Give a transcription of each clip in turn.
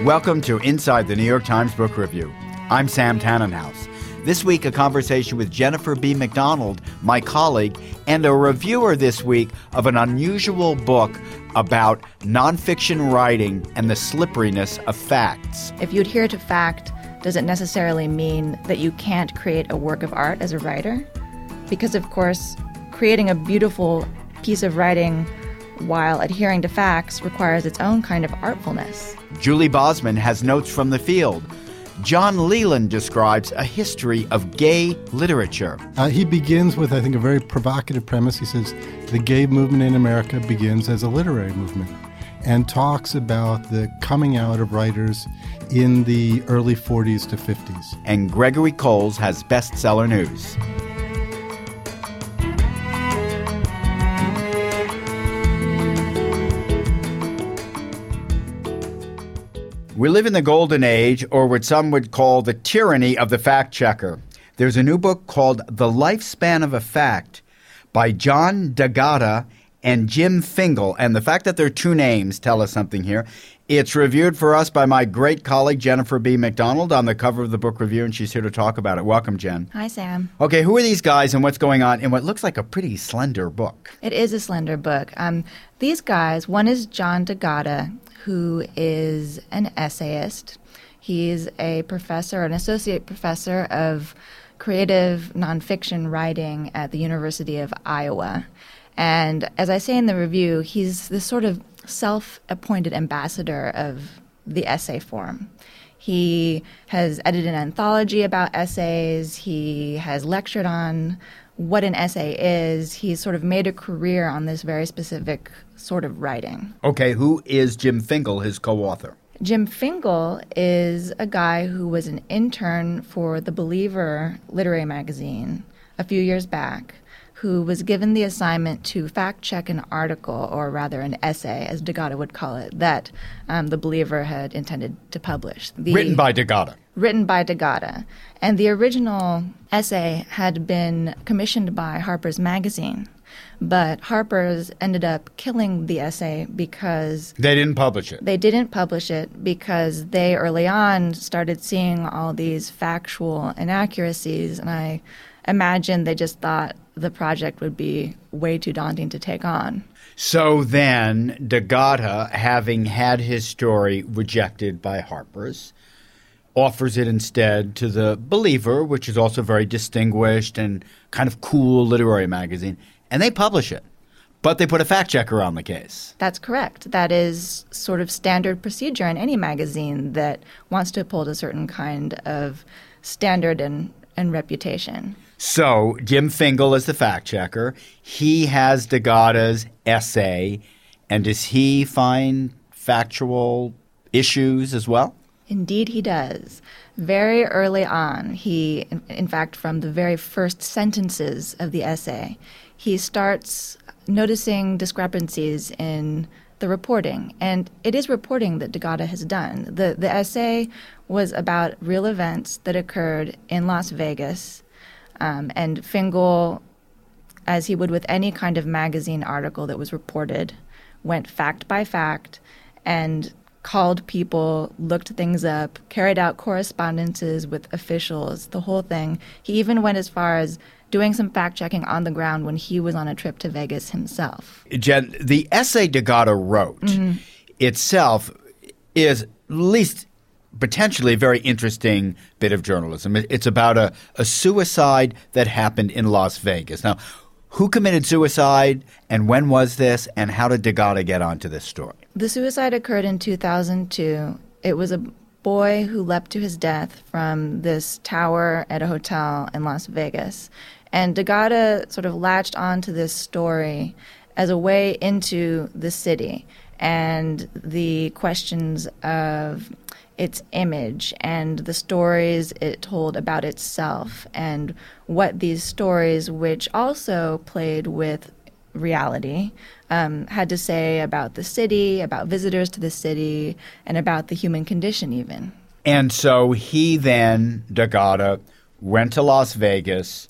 Welcome to Inside the New York Times Book Review. I'm Sam Tannenhouse. This week, a conversation with Jennifer B. McDonald, my colleague, and a reviewer this week of an unusual book about nonfiction writing and the slipperiness of facts. If you adhere to fact, does it necessarily mean that you can't create a work of art as a writer? Because, of course, creating a beautiful piece of writing while adhering to facts requires its own kind of artfulness. Julie Bosman has notes from the field. John Leland describes a history of gay literature. He begins with, I think, a very provocative premise. He says the gay movement in America begins as a literary movement and talks about the coming out of writers in the early 40s to 50s. And Gregory Coles has bestseller news. We live in the golden age, or what some would call the tyranny of the fact-checker. There's a new book called The Lifespan of a Fact by John D'Agata and Jim Fingal. And the fact that there are two names tell us something here. It's reviewed for us by my great colleague, Jennifer B. McDonald, on the cover of the book review, and she's here to talk about it. Welcome, Jen. Hi, Sam. Okay, who are these guys and what's going on in what looks like a pretty slender book? It is a slender book. These guys, one is John D'Agata, who is an essayist. He's a professor, an associate professor of creative nonfiction writing at the University of Iowa. And as I say in the review, he's this sort of self-appointed ambassador of the essay form. He has edited an anthology about essays. He has lectured on what an essay is. He's sort of made a career on this very specific sort of writing. Okay, who is Jim Fingal, his co-author? Jim Fingal is a guy who was an intern for The Believer literary magazine a few years back, who was given the assignment to fact-check an article, or rather an essay, as D'Agata would call it, that The Believer had intended to publish. Written by D'Agata. Written by D'Agata. And the original essay had been commissioned by Harper's Magazine, but Harper's ended up killing the essay because They didn't publish it. They didn't publish it because they early on started seeing all these factual inaccuracies, and I imagine they just thought the project would be way too daunting to take on. So then D'Agata, having had his story rejected by Harper's, offers it instead to The Believer, which is also very distinguished and kind of cool literary magazine, and they publish it. But they put a fact-checker on the case. That's correct. That is sort of standard procedure in any magazine that wants to uphold a certain kind of standard and reputation. So Jim Fingal is the fact-checker. He has D'Agata's essay, and does he find factual issues as well? Indeed he does. Very early on, he, in fact, from the very first sentences of the essay, he starts noticing discrepancies in the reporting. And it is reporting that D'Agata has done. The essay was about real events that occurred in Las Vegas. And Fingal, as he would with any kind of magazine article that was reported, went fact by fact and called people, looked things up, carried out correspondences with officials, the whole thing. He even went as far as doing some fact-checking on the ground when he was on a trip to Vegas himself. Jen, the essay D'Agata wrote itself is at least potentially a very interesting bit of journalism. It's about a suicide that happened in Las Vegas. Now, who committed suicide, and when was this, and how did D'Agata get onto this story? The suicide occurred in 2002. It was a boy who leapt to his death from this tower at a hotel in Las Vegas. And D'Agata sort of latched onto this story as a way into the city and the questions of its image and the stories it told about itself and what these stories, which also played with reality, had to say about the city, about visitors to the city, and about the human condition even. And so he then, D'Agata, went to Las Vegas,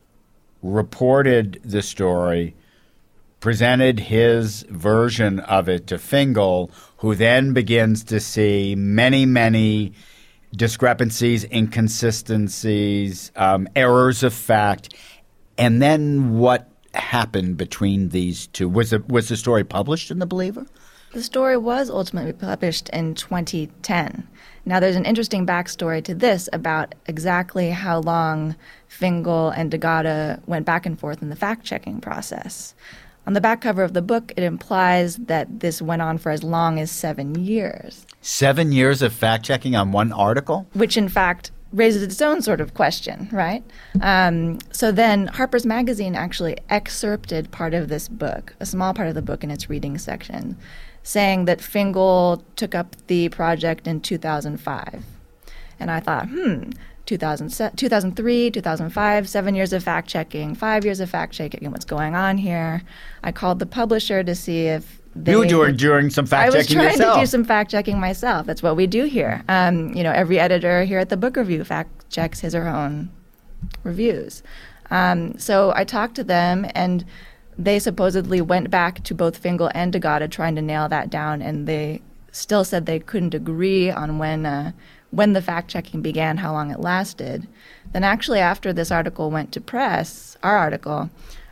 reported the story, presented his version of it to Fingal, who then begins to see many, many discrepancies, inconsistencies, errors of fact. And then what happened between these two? Was the story published in The Believer? The story was ultimately published in 2010. Now, there's an interesting backstory to this about exactly how long Fingal and DeGatta went back and forth in the fact-checking process. On the back cover of the book, it implies that this went on for as long as 7 years. 7 years of fact-checking on one article? Which, in fact, raises its own sort of question, right? So then Harper's Magazine actually excerpted part of this book, a small part of the book in its reading section, saying that Fingal took up the project in 2005. And I thought, 2003, 2005, 7 years of fact-checking, 5 years of fact-checking, what's going on here? I called the publisher to see if they... You were doing some fact-checking yourself. I was trying to do some fact-checking myself. That's what we do here. Every editor here at the Book Review fact-checks his or her own reviews. So I talked to them, and they supposedly went back to both Fingal and DeGatta trying to nail that down, and they still said they couldn't agree on when the fact-checking began, how long it lasted. Then actually after this article went to press, our article,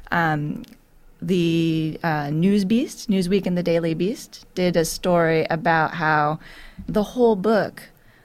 the Newsweek and the Daily Beast did a story about how the whole book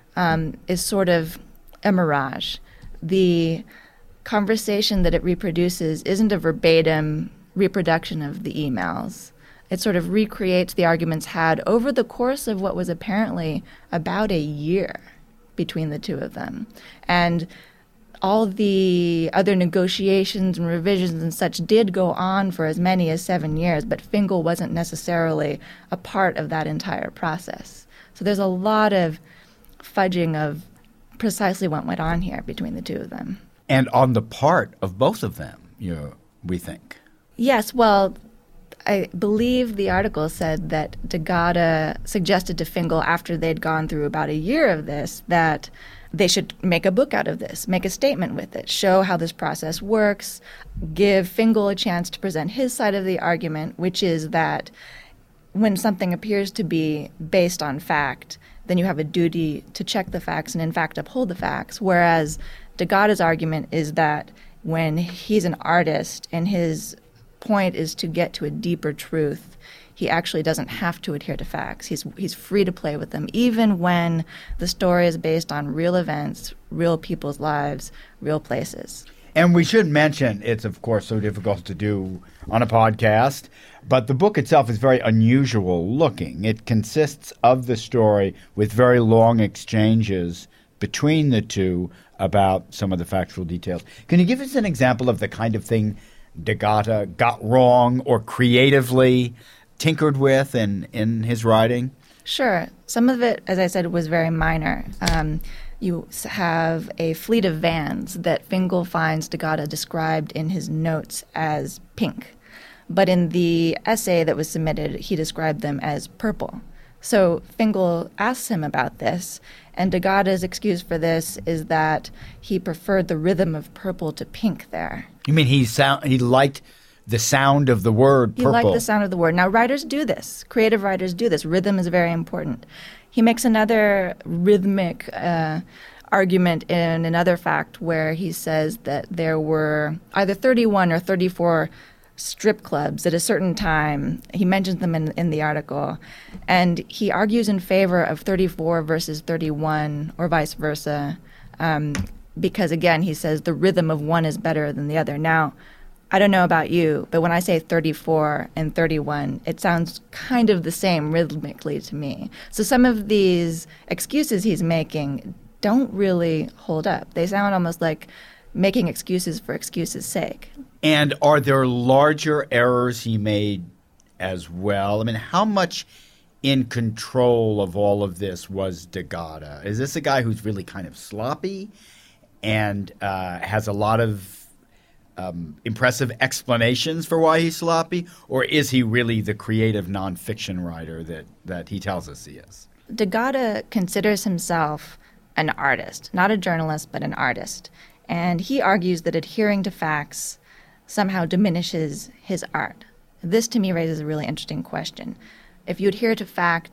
is sort of a mirage. The conversation that it reproduces isn't a verbatim reproduction of the emails. It sort of recreates the arguments had over the course of what was apparently about a year between the two of them. And all the other negotiations and revisions and such did go on for as many as 7 years, but Fingal wasn't necessarily a part of that entire process. So there's a lot of fudging of precisely what went on here between the two of them. And on the part of both of them, we think. Yes, well, I believe the article said that DeGatta suggested to Fingal after they'd gone through about a year of this that they should make a book out of this, make a statement with it, show how this process works, give Fingal a chance to present his side of the argument, which is that when something appears to be based on fact, then you have a duty to check the facts and, in fact, uphold the facts, whereas DeGatta's argument is that when he's an artist and his point is to get to a deeper truth, he actually doesn't have to adhere to facts. He's free to play with them, even when the story is based on real events, real people's lives, real places. And we should mention, it's of course so difficult to do on a podcast, but the book itself is very unusual looking. It consists of the story with very long exchanges between the two about some of the factual details. Can you give us an example of the kind of thing DeGatta got wrong or creatively tinkered with in his writing? Sure. Some of it, as I said, was very minor. You have a fleet of vans that Fingal finds DeGatta described in his notes as pink. But in the essay that was submitted, he described them as purple. So Fingal asks him about this, and DeGatta's excuse for this is that he preferred the rhythm of purple to pink there. You mean he liked the sound of the word purple? He liked the sound of the word. Now, writers do this. Creative writers do this. Rhythm is very important. He makes another rhythmic argument in another fact where he says that there were either 31 or 34 strip clubs at a certain time. He mentions them in the article. And he argues in favor of 34 versus 31 or vice versa because, again, he says the rhythm of one is better than the other. Now, I don't know about you, but when I say 34 and 31, it sounds kind of the same rhythmically to me. So some of these excuses he's making don't really hold up. They sound almost like making excuses for excuses' sake. And are there larger errors he made as well? I mean, how much in control of all of this was DeGatta? Is this a guy who's really kind of sloppy and has a lot of impressive explanations for why he's sloppy? Or is he really the creative nonfiction writer that he tells us he is? DeGatta considers himself an artist, not a journalist, but an artist. And he argues that adhering to facts somehow diminishes his art. This, to me, raises a really interesting question. If you adhere to fact,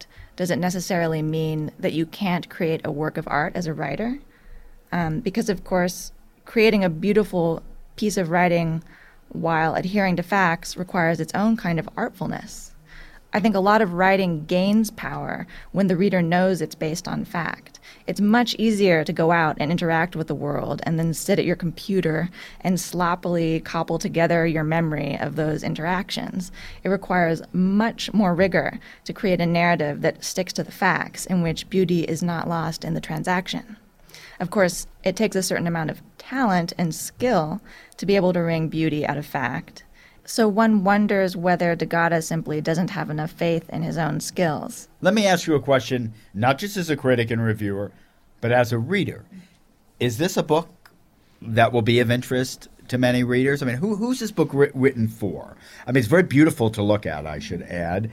does it necessarily mean that you can't create a work of art as a writer? Because, of course, creating a beautiful piece of writing while adhering to facts requires its own kind of artfulness. I think a lot of writing gains power when the reader knows it's based on fact. It's much easier to go out and interact with the world and then sit at your computer and sloppily cobble together your memory of those interactions. It requires much more rigor to create a narrative that sticks to the facts, in which beauty is not lost in the transaction. Of course, it takes a certain amount of talent and skill to be able to wring beauty out of fact. So one wonders whether D'Agata simply doesn't have enough faith in his own skills. Let me ask you a question, not just as a critic and reviewer, but as a reader. Is this a book that will be of interest to many readers? I mean, who's this book written for? I mean, it's very beautiful to look at, I should add.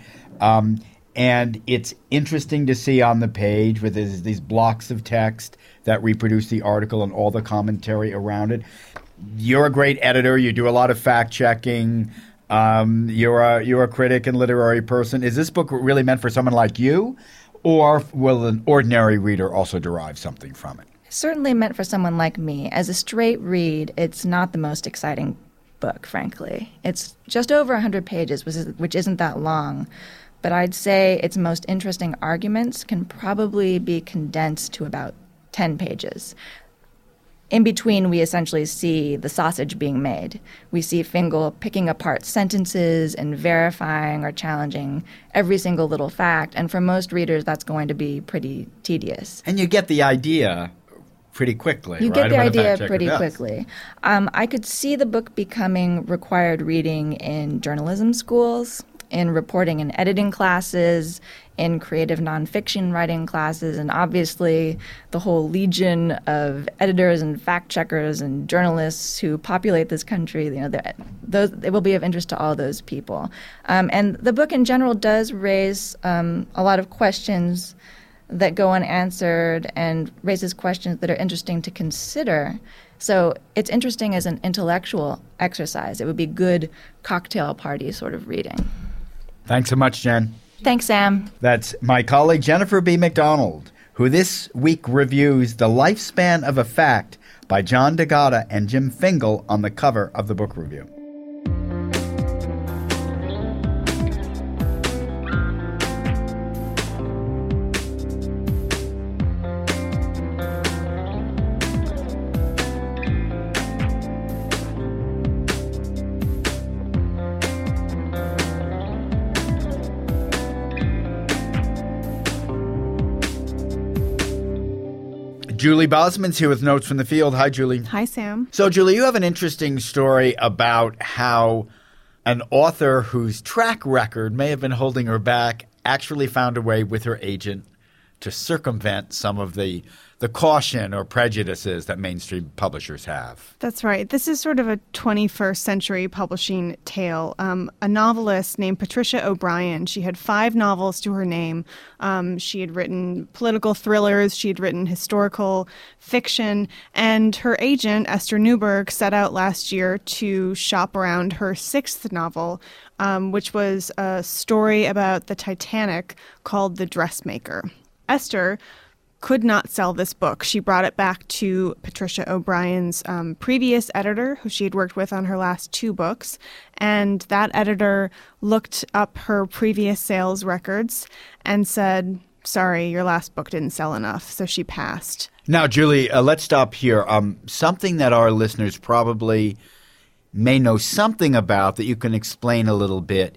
And it's interesting to see on the page with these blocks of text that reproduce the article and all the commentary around it. You're a great editor. You do a lot of fact-checking. You're a critic and literary person. Is this book really meant for someone like you, or will an ordinary reader also derive something from it? Certainly meant for someone like me. As a straight read, it's not the most exciting book, frankly. It's just over 100 pages, which isn't that long. But I'd say its most interesting arguments can probably be condensed to about 10 pages. In between, we essentially see the sausage being made. We see Fingal picking apart sentences and verifying or challenging every single little fact. And for most readers, that's going to be pretty tedious. And you get the idea pretty quickly, You right? get the idea pretty quickly. I could see the book becoming required reading in journalism schools, in reporting and editing classes, in creative nonfiction writing classes, and obviously the whole legion of editors and fact-checkers and journalists who populate this country. It will be of interest to all those people. And the book in general does raise a lot of questions that go unanswered and raises questions that are interesting to consider. So it's interesting as an intellectual exercise. It would be good cocktail party sort of reading. Thanks so much, Jen. Thanks, Sam. That's my colleague Jennifer B. McDonald, who this week reviews The Lifespan of a Fact by John D'Agata and Jim Fingal on the cover of the book review. Julie Bosman's here with Notes from the Field. Hi, Julie. Hi, Sam. So, Julie, you have an interesting story about how an author whose track record may have been holding her back actually found a way with her agent to circumvent some of the caution or prejudices that mainstream publishers have. That's right. This is sort of a 21st century publishing tale. A novelist named Patricia O'Brien, she had 5 novels to her name. She had written political thrillers, she had written historical fiction, and her agent, Esther Newberg, set out last year to shop around her 6th novel, which was a story about the Titanic called The Dressmaker. Esther could not sell this book. She brought it back to Patricia O'Brien's previous editor, who she had worked with on her last 2 books, and that editor looked up her previous sales records and said, sorry, your last book didn't sell enough, so she passed. Now, Julie, let's stop here. Something that our listeners probably may know something about that you can explain a little bit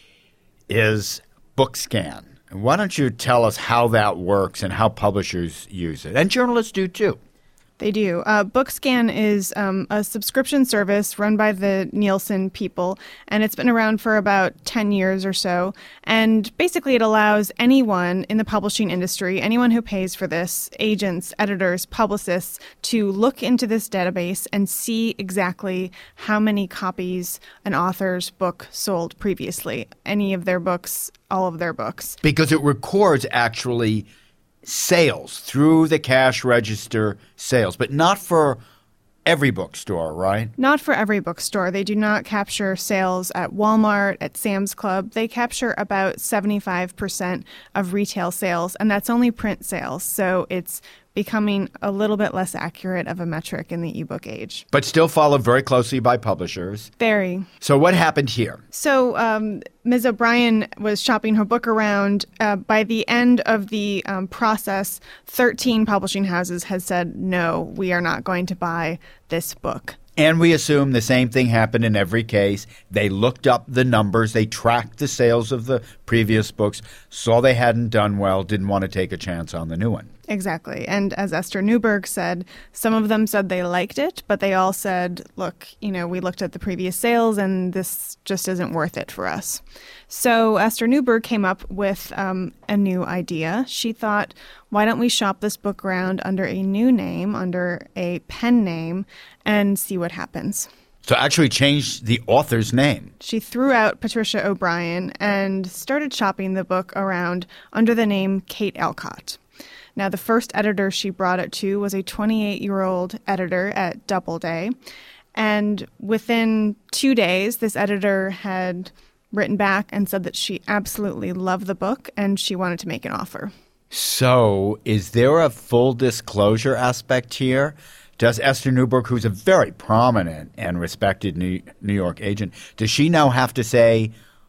is BookScan. Why don't you tell us how that works and how publishers use it? And journalists do too. They do. BookScan is a subscription service run by the Nielsen people, and it's been around for about 10 years or so. And basically it allows anyone in the publishing industry, anyone who pays for this, agents, editors, publicists, to look into this database and see exactly how many copies an author's book sold previously. Any of their books, all of their books. Because it records actually sales through the cash register sales, but not for every bookstore, right? Not for every bookstore. They do not capture sales at Walmart, at Sam's Club. They capture about 75% of retail sales, and that's only print sales. So it's becoming a little bit less accurate of a metric in the ebook age. But still followed very closely by publishers. Very. So what happened here? So Ms. O'Brien was shopping her book around. By the end of the process, 13 publishing houses had said, no, we are not going to buy this book. And we assume the same thing happened in every case. They looked up the numbers. They tracked the sales of the previous books, saw they hadn't done well, didn't want to take a chance on the new one. Exactly. And as Esther Newberg said, some of them said they liked it, but they all said, look, we looked at the previous sales and this just isn't worth it for us. So Esther Newberg came up with a new idea. She thought, why don't we shop this book around under a new name, under a pen name, and see what happens? So actually changed the author's name. She threw out Patricia O'Brien and started shopping the book around under the name Kate Alcott. Now, the first editor she brought it to was a 28-year-old editor at Doubleday. And within 2 days, this editor had written back and said that she absolutely loved the book and she wanted to make an offer. So is there a full disclosure aspect here? Does Esther Newberg, who's a very prominent and respected New York agent, does she now have to say,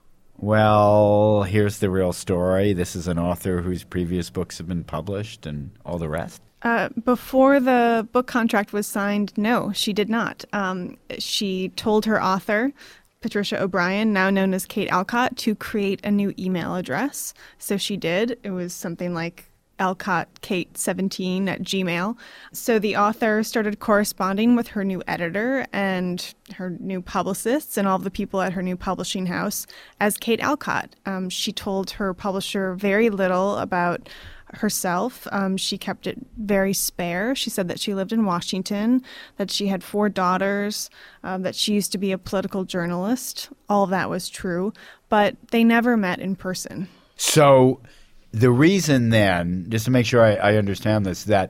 well, here's the real story. This is an author whose previous books have been published and all the rest? Before the book contract was signed, no, she did not. She told her author, Patricia O'Brien, now known as Kate Alcott, to create a new email address. So she did. It was something like alcottkate17@gmail. So the author started corresponding with her new editor and her new publicists and all the people at her new publishing house as Kate Alcott. She told her publisher very little about herself. She kept it very spare. She said that she lived in Washington, that she had 4 daughters, that she used to be a political journalist. All of that was true, but they never met in person. So the reason then, just to make sure I understand this, that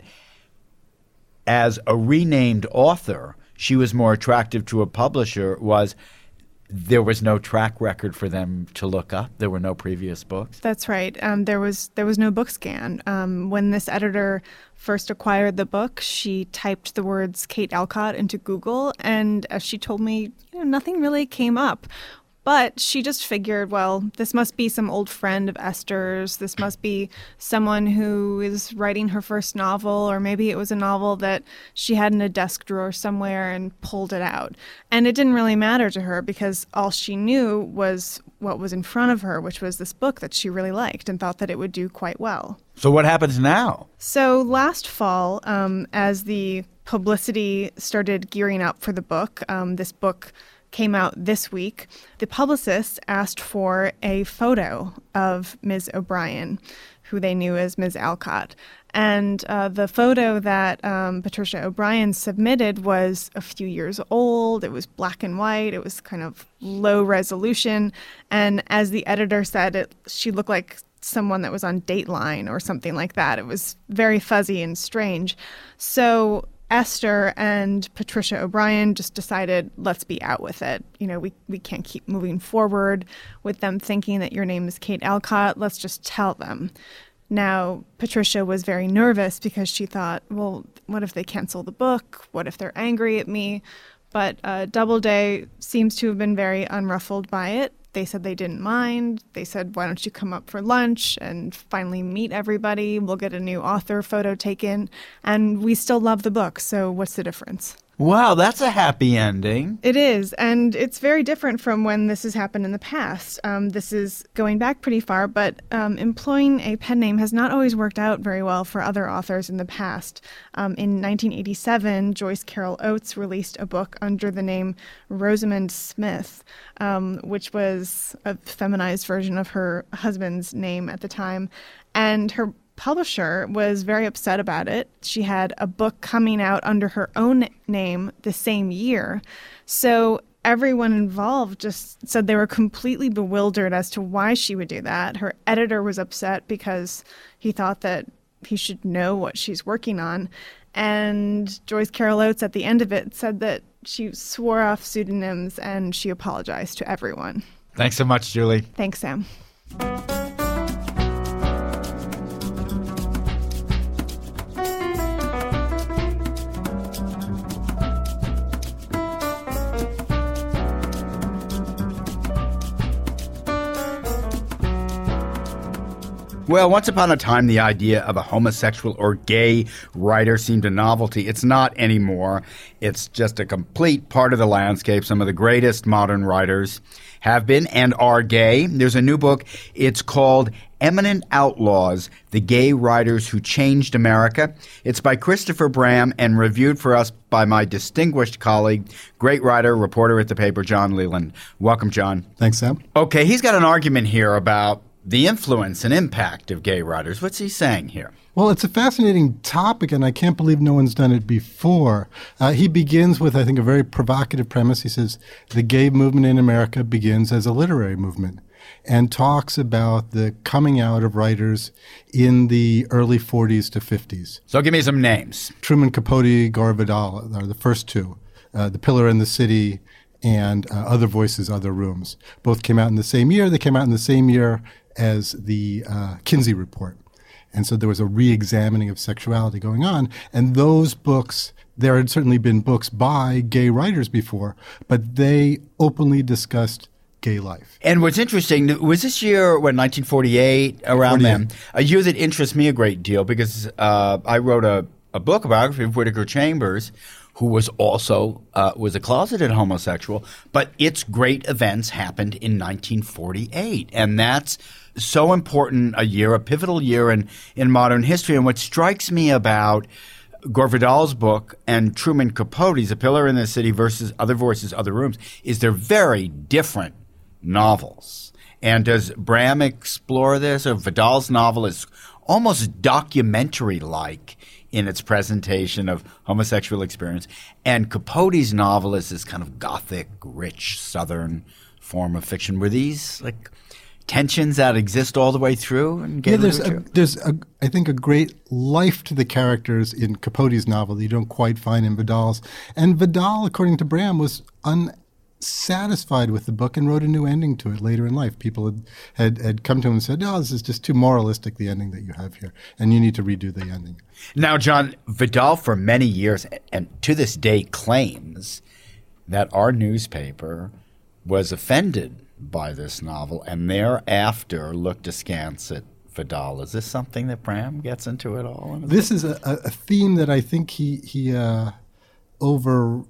as a renamed author, she was more attractive to a publisher was there was no track record for them to look up. There were no previous books. That's right. There was no book scan. When this editor first acquired the book, she typed the words Kate Alcott into Google, and as she told me, nothing really came up. But she just figured, well, this must be some old friend of Esther's. This must be someone who is writing her first novel, or maybe it was a novel that she had in a desk drawer somewhere and pulled it out. And it didn't really matter to her because all she knew was what was in front of her, which was this book that she really liked and thought that it would do quite well. So what happens now? So last fall, as the publicity started gearing up for the book, this book came out this week, the publicist asked for a photo of Ms. O'Brien, who they knew as Ms. Alcott. And the photo that Patricia O'Brien submitted was a few years old. It was black and white. It was kind of low resolution. And as the editor said, she looked like someone that was on Dateline or something like that. It was very fuzzy and strange. So Esther and Patricia O'Brien just decided, let's be out with it. We can't keep moving forward with them thinking that your name is Kate Alcott. Let's just tell them. Now, Patricia was very nervous because she thought, well, what if they cancel the book? What if they're angry at me? But Doubleday seems to have been very unruffled by it. They said they didn't mind. They said, why don't you come up for lunch and finally meet everybody? We'll get a new author photo taken. And we still love the book, so what's the difference? Wow, that's a happy ending. It is, and it's very different from when this has happened in the past. This is going back pretty far, but employing a pen name has not always worked out very well for other authors in the past. In 1987, Joyce Carol Oates released a book under the name Rosamund Smith, which was a feminized version of her husband's name at the time, and her publisher was very upset about it. She had a book coming out under her own name the same year. So everyone involved just said they were completely bewildered as to why she would do that. Her editor was upset because he thought that he should know what she's working on. And Joyce Carol Oates, at the end of it, said that she swore off pseudonyms and she apologized to everyone. Thanks so much, Julie. Thanks, Sam. Well, once upon a time, the idea of a homosexual or gay writer seemed a novelty. It's not anymore. It's just a complete part of the landscape. Some of the greatest modern writers have been and are gay. There's a new book. It's called Eminent Outlaws, The Gay Writers Who Changed America. It's by Christopher Bram and reviewed for us by my distinguished colleague, great writer, reporter at the paper, John Leland. Welcome, John. Thanks, Sam. Okay, he's got an argument here about the influence and impact of gay writers. What's he saying here? Well, it's a fascinating topic, and I can't believe no one's done it before. He begins with, I think, a very provocative premise. He says, the gay movement in America begins as a literary movement, and talks about the coming out of writers in the early 40s to 50s. So give me some names. Truman Capote, Gore Vidal are the first two. The Pillar in the City and Other Voices, Other Rooms. Both came out in the same year. They came out in the same year as the Kinsey Report. And so there was a re-examining of sexuality going on. And those books, there had certainly been books by gay writers before, but they openly discussed gay life. And what's interesting, was this year, 1948, around then, a year that interests me a great deal because I wrote a book, a biography of Whittaker Chambers, who was also was a closeted homosexual, but its great events happened in 1948. And that's so important a year, a pivotal year in modern history. And what strikes me about Gore Vidal's book and Truman Capote's A Pillar in the City versus Other Voices, Other Rooms is they're very different novels. And does Bram explore this? Or Vidal's novel is almost documentary-like in its presentation of homosexual experience. And Capote's novel is this kind of gothic, rich, southern form of fiction. Were these like tensions that exist all the way through in gay literature? There's I think, a great life to the characters in Capote's novel that you don't quite find in Vidal's. And Vidal, according to Bram, was unsatisfied with the book and wrote a new ending to it later in life. People had come to him and said, "No, this is just too moralistic, the ending that you have here, and you need to redo the ending." Now, John, Vidal for many years and to this day claims that our newspaper was offended by this novel and thereafter looked askance at Vidal. Is this something that Bram gets into at all? This is a theme that I think he overdoes.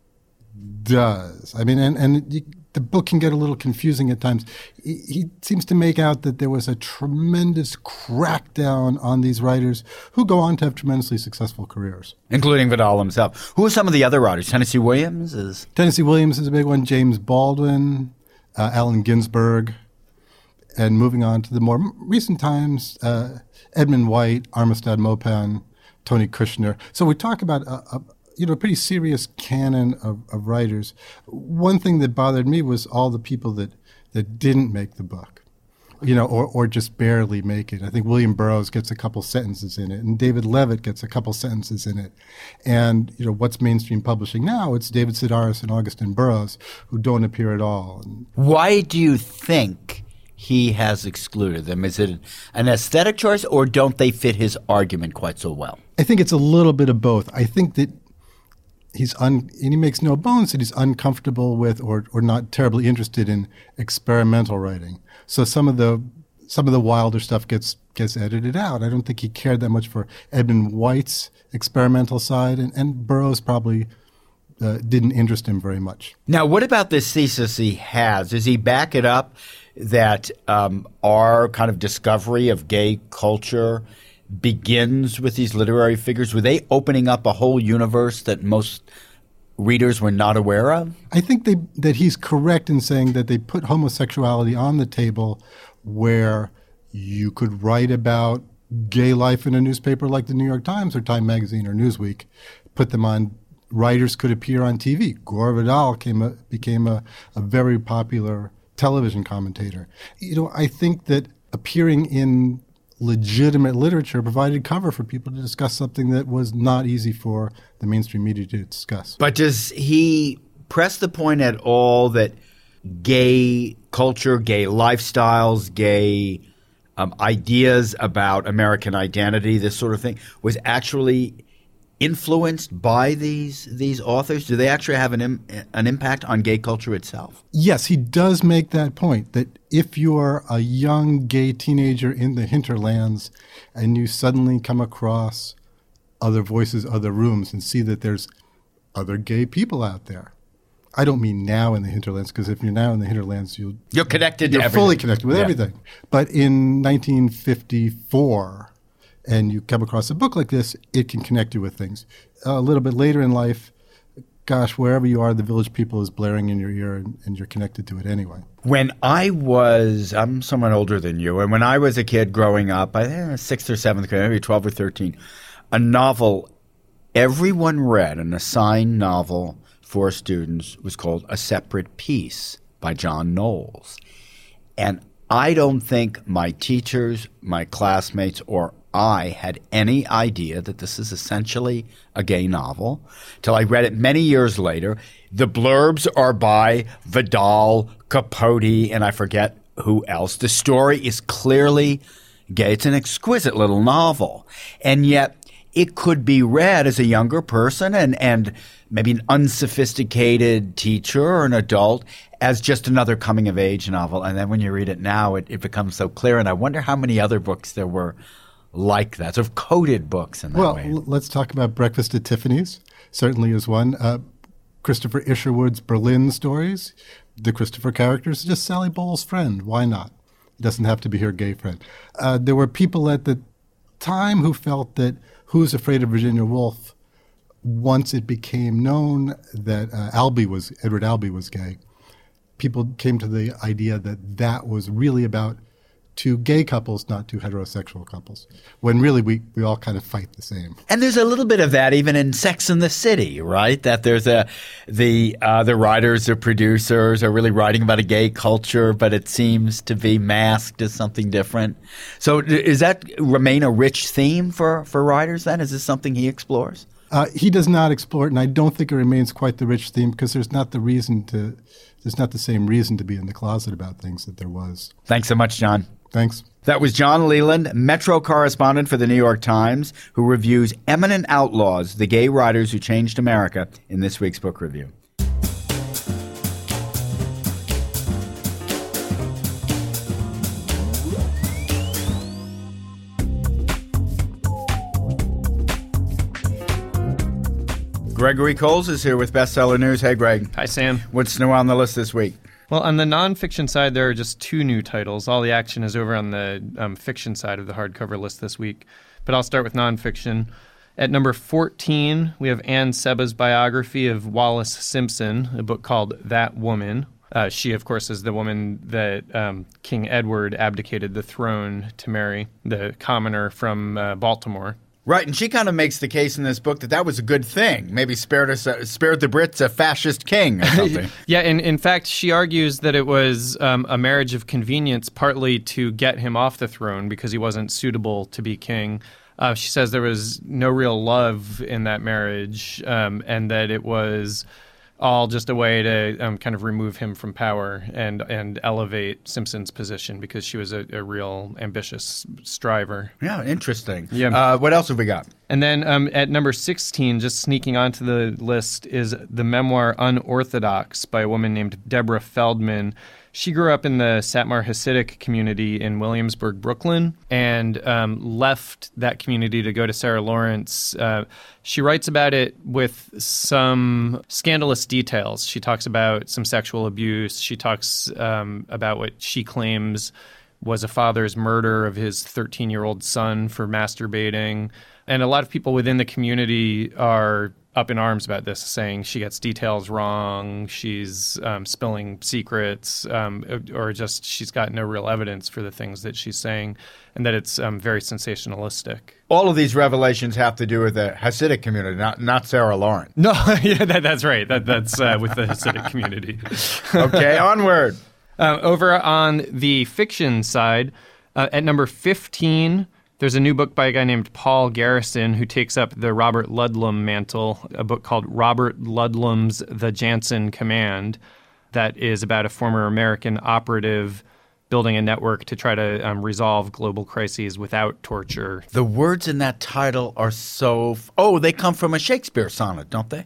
I mean, the book can get a little confusing at times. He seems to make out that there was a tremendous crackdown on these writers who go on to have tremendously successful careers. Including Vidal himself. Who are some of the other writers? Tennessee Williams is a big one. James Baldwin, Allen Ginsberg. And moving on to the more recent times, Edmund White, Armistead Maupin, Tony Kushner. So we talk about a pretty serious canon of writers. One thing that bothered me was all the people that didn't make the book, or just barely make it. I think William Burroughs gets a couple sentences in it, and David Levitt gets a couple sentences in it. And, what's mainstream publishing now? It's David Sedaris and Augustin Burroughs who don't appear at all. Why do you think he has excluded them? Is it an aesthetic choice, or don't they fit his argument quite so well? I think it's a little bit of both. I think that and he makes no bones that he's uncomfortable with or not terribly interested in experimental writing. So some of the wilder stuff gets edited out. I don't think he cared that much for Edmund White's experimental side, and Burroughs probably didn't interest him very much. Now, what about this thesis he has? Does he back it up that our kind of discovery of gay culture begins with these literary figures? Were they opening up a whole universe that most readers were not aware of? I think that he's correct in saying that they put homosexuality on the table where you could write about gay life in a newspaper like the New York Times or Time Magazine or Newsweek, put them on. Writers could appear on TV. Gore Vidal became a very popular television commentator. I think that appearing in legitimate literature provided cover for people to discuss something that was not easy for the mainstream media to discuss. But does he press the point at all that gay culture, gay lifestyles, gay ideas about American identity, this sort of thing, was actually influenced by these authors? Do they actually have an impact on gay culture itself? Yes, he does make that point, that if you're a young gay teenager in the hinterlands and you suddenly come across other voices, other rooms, and see that there's other gay people out there. I don't mean now in the hinterlands, because if you're now in the hinterlands, you're connected to everything. You're fully connected with everything. But in 1954, and you come across a book like this, it can connect you with things. A little bit later in life, gosh, wherever you are, the Village People is blaring in your ear, and you're connected to it anyway. When I'm somewhat older than you, and when I was a kid growing up, I think 6th or 7th grade, maybe 12 or 13, a novel everyone read, an assigned novel for students, was called A Separate Peace by John Knowles. And I don't think my teachers, my classmates, or I had any idea that this is essentially a gay novel till I read it many years later. The blurbs are by Vidal, Capote, and I forget who else. The story is clearly gay. It's an exquisite little novel. And yet it could be read as a younger person and maybe an unsophisticated teacher or an adult as just another coming-of-age novel. And then when you read it now, it becomes so clear. And I wonder how many other books there were like that, sort of coded books in that way. Well, let's talk about Breakfast at Tiffany's, certainly is one. Christopher Isherwood's Berlin stories, the Christopher character is just Sally Bowles' friend. Why not? It doesn't have to be her gay friend. There were people at the time who felt that Who's Afraid of Virginia Woolf, once it became known that Edward Albee was gay, people came to the idea that that was really about two gay couples, not two heterosexual couples, when really we all kind of fight the same. And there's a little bit of that even in Sex and the City, right? That there's the writers or producers are really writing about a gay culture, but it seems to be masked as something different. So does that remain a rich theme for writers then? Is this something he explores? He does not explore it, and I don't think it remains quite the rich theme because there's not the same reason to be in the closet about things that there was. Thanks so much, John. Thanks. That was John Leland, Metro correspondent for the New York Times, who reviews Eminent Outlaws, the gay writers who changed America, in this week's book review. Gregory Coles is here with Bestseller News. Hey, Greg. Hi, Sam. What's new on the list this week? Well, on the nonfiction side, there are just 2 new titles. All the action is over on the fiction side of the hardcover list this week. But I'll start with nonfiction. At number 14, we have Anne Seba's biography of Wallis Simpson, a book called That Woman. She, of course, is the woman that King Edward abdicated the throne to marry, the commoner from Baltimore. Right, and she kind of makes the case in this book that was a good thing. Maybe spared the Brits a fascist king or something. Yeah, and in fact, she argues that it was a marriage of convenience, partly to get him off the throne because he wasn't suitable to be king. She says there was no real love in that marriage, and that it was all just a way to kind of remove him from power and elevate Simpson's position because she was a real ambitious striver. Yeah, interesting. Yeah. What else have we got? And then at number 16, just sneaking onto the list, is the memoir Unorthodox by a woman named Deborah Feldman. She grew up in the Satmar Hasidic community in Williamsburg, Brooklyn, and left that community to go to Sarah Lawrence. She writes about it with some scandalous details. She talks about some sexual abuse. She talks about what she claims was a father's murder of his 13-year-old son for masturbating. And a lot of people within the community are up in arms about this, saying she gets details wrong, she's spilling secrets, or just she's got no real evidence for the things that she's saying, and that it's very sensationalistic. All of these revelations have to do with the Hasidic community, not Sarah Lawrence. No, yeah, that's right. That's with the Hasidic community. Okay, onward. Over on the fiction side, at number 15, There's a new book by a guy named Paul Garrison who takes up the Robert Ludlum mantle, a book called Robert Ludlum's The Jansen Command, that is about a former American operative building a network to try to resolve global crises without torture. The words in that title are so... Oh, they come from a Shakespeare sonnet, don't they?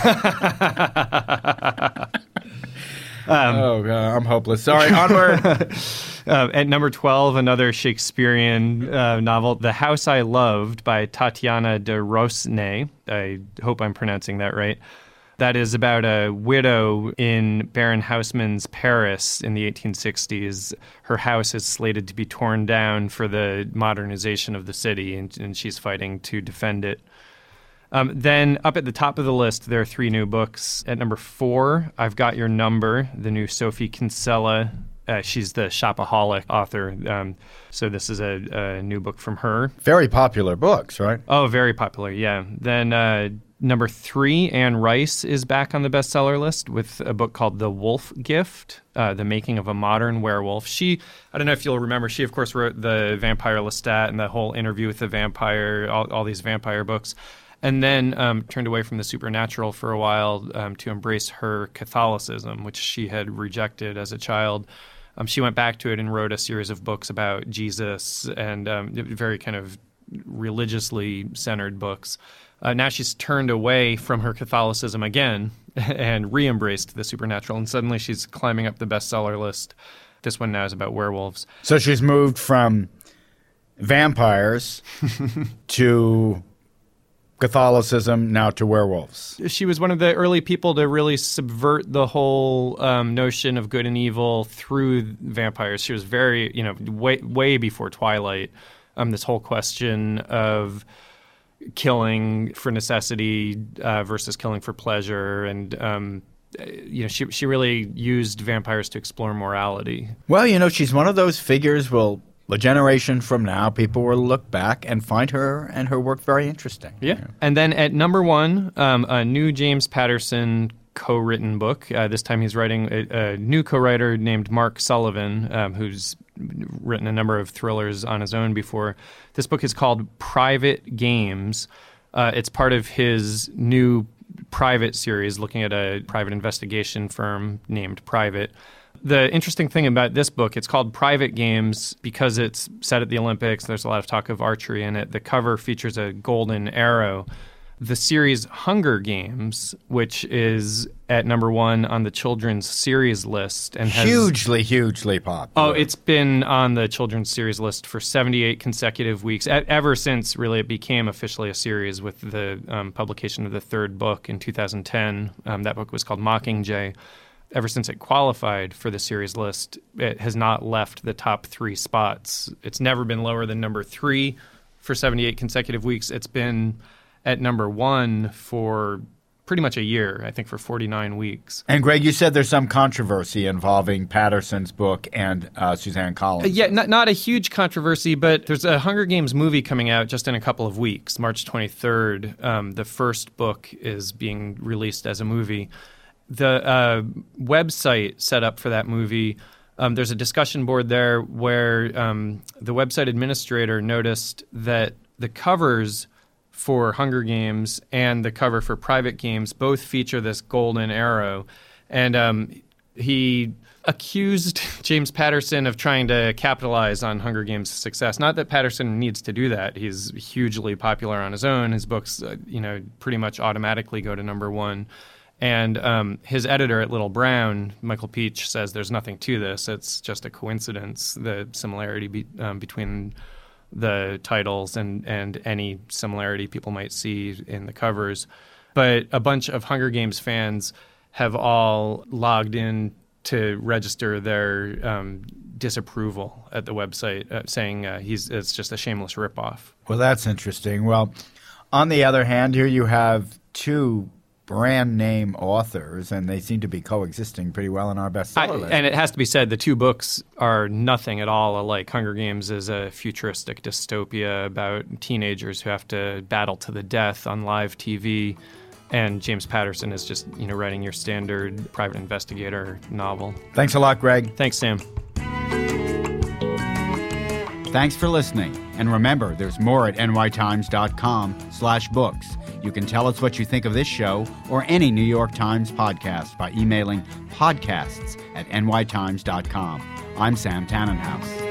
Oh, God, I'm hopeless. Sorry, onward. At number 12, another Shakespearean novel, The House I Loved by Tatiana de Rosnay. I hope I'm pronouncing that right. That is about a widow in Baron Haussmann's Paris in the 1860s. Her house is slated to be torn down for the modernization of the city, and she's fighting to defend it. Then up at the top of the list, there are 3 new books. At number 4, I've Got Your Number, the new Sophie Kinsella. She's the Shopaholic author. So this is a new book from her. Very popular books, right? Oh, very popular, yeah. Then number 3, Anne Rice is back on the bestseller list with a book called The Wolf Gift, The Making of a Modern Werewolf. I don't know if you'll remember, she, of course, wrote The Vampire Lestat and the whole Interview with the Vampire, all these vampire books, and then turned away from the supernatural for a while to embrace her Catholicism, which she had rejected as a child. She went back to it and wrote a series of books about Jesus and very kind of religiously centered books. Now she's turned away from her Catholicism again and re-embraced the supernatural, and suddenly she's climbing up the bestseller list. This one now is about werewolves. So she's moved from vampires to Catholicism, now to werewolves. She was one of the early people to really subvert the whole notion of good and evil through vampires. She was very, way before Twilight. This whole question of killing for necessity versus killing for pleasure, and she really used vampires to explore morality. Well, she's one of those figures. A generation from now, people will look back and find her and her work very interesting. Yeah. And then at number 1, a new James Patterson co-written book. This time he's writing a new co-writer named Mark Sullivan, who's written a number of thrillers on his own before. This book is called Private Games. It's part of his new Private series, looking at a private investigation firm named Private. The interesting thing about this book, it's called Private Games because it's set at the Olympics. There's a lot of talk of archery in it. The cover features a golden arrow. The series Hunger Games, which is at number 1 on the children's series list, and has hugely popular. Oh, it's been on the children's series list for 78 consecutive weeks, ever since really it became officially a series with the publication of the 3rd book in 2010. That book was called Mockingjay. Ever since it qualified for the series list, it has not left the top 3 spots. It's never been lower than number 3 for 78 consecutive weeks. It's been at number 1 for pretty much a year, I think for 49 weeks. And Greg, you said there's some controversy involving Patterson's book and Suzanne Collins. Yeah, not a huge controversy, but there's a Hunger Games movie coming out just in a couple of weeks, March 23rd. The first book is being released as a movie. The website set up for that movie, there's a discussion board there where the website administrator noticed that the covers for Hunger Games and the cover for Private Games both feature this golden arrow. And he accused James Patterson of trying to capitalize on Hunger Games' success. Not that Patterson needs to do that. He's hugely popular on his own. His books, pretty much automatically go to number 1. And his editor at Little Brown, Michael Peach, says there's nothing to this. It's just a coincidence, the similarity between the titles and any similarity people might see in the covers. But a bunch of Hunger Games fans have all logged in to register their disapproval at the website, saying it's just a shameless ripoff. Well, that's interesting. Well, on the other hand, here you have 2 brand name authors, and they seem to be coexisting pretty well in our bestseller list. And it has to be said, the 2 books are nothing at all alike. Hunger Games is a futuristic dystopia about teenagers who have to battle to the death on live TV, and James Patterson is just writing your standard private investigator novel. Thanks a lot, Greg. Thanks, Sam. Thanks for listening. And remember, there's more at nytimes.com/books. You can tell us what you think of this show or any New York Times podcast by emailing podcasts@nytimes.com. I'm Sam Tannenhouse.